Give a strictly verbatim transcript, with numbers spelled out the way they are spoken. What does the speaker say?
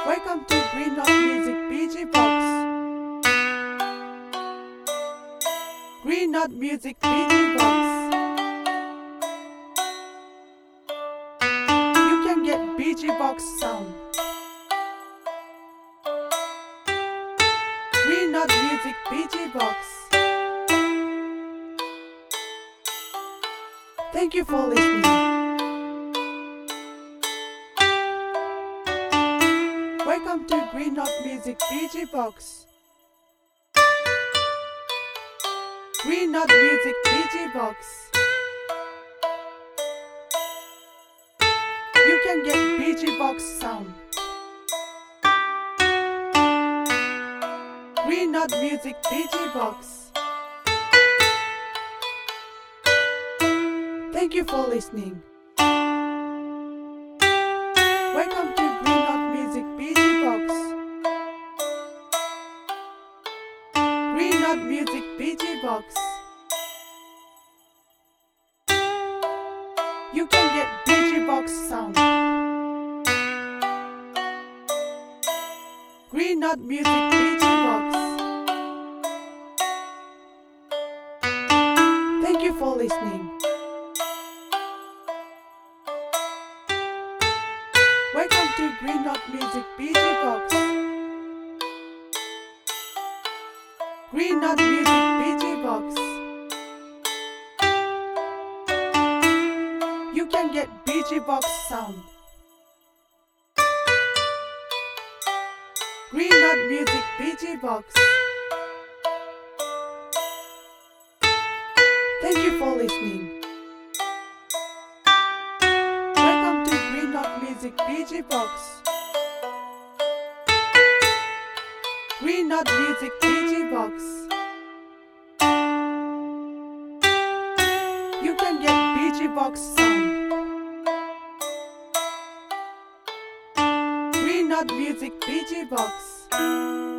Welcome to Green Knot Music B G Box. Green Knot Music B G Box. You can get B G Box sound. Green Knot Music B G Box. Thank you for listening. Welcome to Green Knot Music B G Box. Green Knot Music B G Box. You can get B G Box sound. Green Knot Music B G Box. Thank you for listening. Welcome to Green Knot Music B G Box. Green Knot Music B G Box. You can get B G Box sound. Green Knot Music B G Box. Thank you for listening. Welcome to Green Knot Music B G Box. Green Knot Music B G Box. You can get B G Box sound. Green Knot Music B G Box. Thank you for listening. Welcome to Green Knot Music B G Box. Green Knot Music B G Box. You can get B G Box sound. Green Knot Music B G Box.